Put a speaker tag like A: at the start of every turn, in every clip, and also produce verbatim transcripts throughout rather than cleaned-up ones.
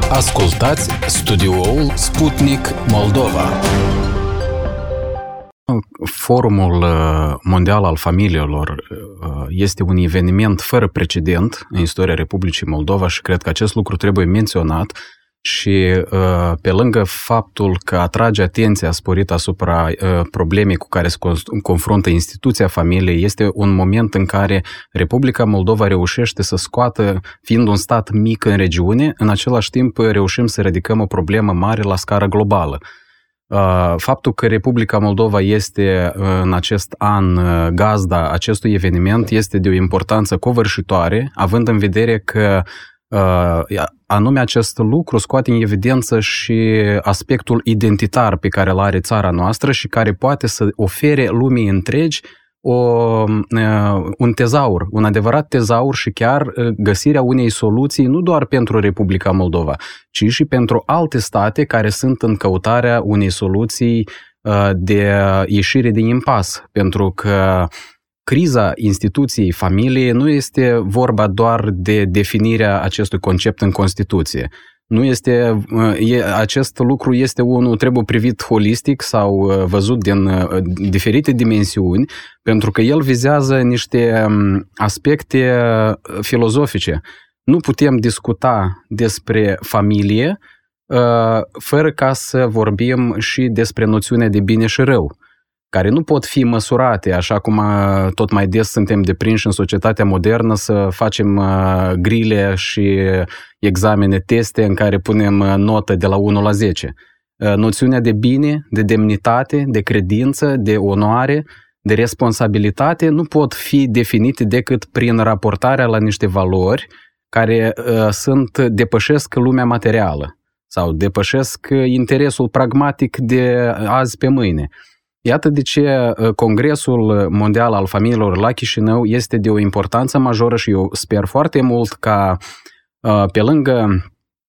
A: Ascultați studioul Sputnik Moldova. Forumul Mondial al Familiilor este un eveniment fără precedent în istoria Republicii Moldova și cred că acest lucru trebuie menționat și pe lângă faptul că atrage atenția sporită asupra problemei cu care se confruntă instituția familiei, este un moment în care Republica Moldova reușește să scoată, fiind un stat mic în regiune, în același timp reușim să ridicăm o problemă mare la scară globală. Faptul că Republica Moldova este în acest an gazda acestui eveniment este de o importanță covârșitoare, având în vedere că anume acest lucru scoate în evidență și aspectul identitar pe care îl are țara noastră și care poate să ofere lumii întregi o, un tezaur, un adevărat tezaur și chiar găsirea unei soluții nu doar pentru Republica Moldova, ci și pentru alte state care sunt în căutarea unei soluții de ieșire din impas, pentru că criza instituției familiei nu este vorba doar de definirea acestui concept în Constituție. Nu este, acest lucru este unul, trebuie privit holistic sau văzut din diferite dimensiuni, pentru că el vizează niște aspecte filozofice. Nu putem discuta despre familie fără ca să vorbim și despre noțiunea de bine și rău, care nu pot fi măsurate, așa cum tot mai des suntem deprinși în societatea modernă să facem grile și examene, teste în care punem notă de la unu la zece. Noțiunea de bine, de demnitate, de credință, de onoare, de responsabilitate nu pot fi definite decât prin raportarea la niște valori care sunt, depășesc lumea materială sau depășesc interesul pragmatic de azi pe mâine. Iată de ce Congresul Mondial al Familiilor la Chișinău este de o importanță majoră și eu sper foarte mult ca pe lângă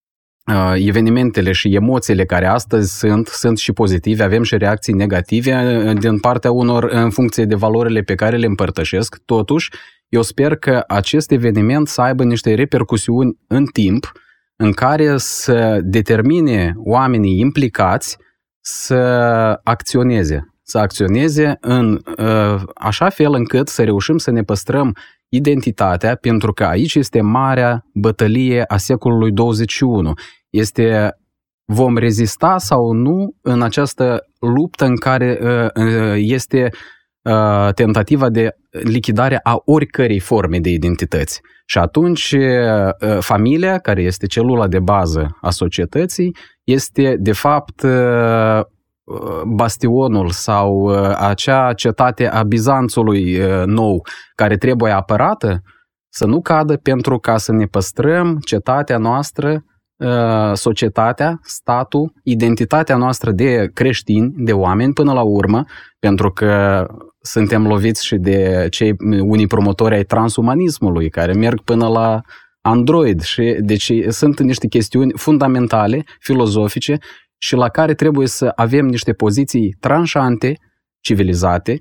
A: evenimentele și emoțiile care astăzi sunt, sunt și pozitive, avem și reacții negative din partea unor în funcție de valorile pe care le împărtășesc. Totuși, eu sper că acest eveniment să aibă niște repercusiuni în timp în care să determine oamenii implicați să acționeze. să acționeze în uh, așa fel încât să reușim să ne păstrăm identitatea, pentru că aici este marea bătălie a secolului douăzeci și unu. Este, vom rezista sau nu în această luptă în care uh, este uh, tentativa de lichidare a oricărei forme de identități. Și atunci uh, familia, care este celula de bază a societății, este de fapt uh, bastionul sau acea cetate a Bizanțului nou care trebuie apărată să nu cadă, pentru ca să ne păstrăm cetatea noastră, societatea, statul, identitatea noastră de creștini, de oameni până la urmă, pentru că suntem loviți și de cei unii promotori ai transumanismului care merg până la Android și deci sunt niște chestiuni fundamentale, filozofice și la care trebuie să avem niște poziții tranșante, civilizate,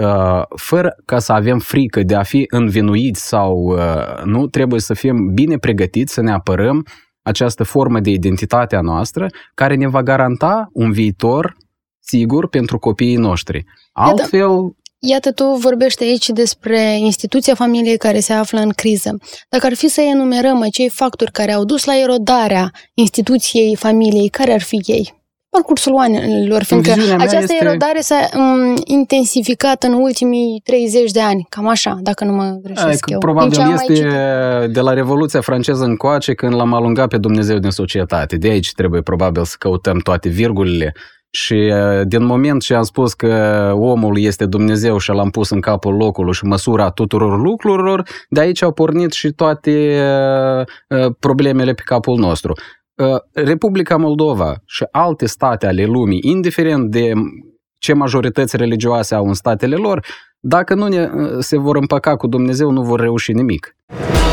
A: fără ca să avem frică de a fi învinuiți sau nu, trebuie să fim bine pregătiți să ne apărăm această formă de identitate a noastră care ne va garanta un viitor sigur pentru copiii noștri. Altfel...
B: Iată, tu vorbești aici despre instituția familiei care se află în criză. Dacă ar fi să enumerăm acei factori care au dus la erodarea instituției familiei, care ar fi ei? Parcursul anilor, fiindcă această este... erodare s-a um, intensificat în ultimii treizeci de ani, cam așa, dacă nu mă greșesc eu.
A: Probabil este de la Revoluția franceză încoace, când l-am alungat pe Dumnezeu din societate. De aici trebuie probabil să căutăm toate virgulele. Și din moment ce am spus că omul este Dumnezeu și l-am pus în capul locului și măsura tuturor lucrurilor, de aici au pornit și toate problemele pe capul nostru. Republica Moldova și alte state ale lumii, indiferent de ce majorități religioase au în statele lor, dacă nu ne, se vor împăca cu Dumnezeu, nu vor reuși nimic.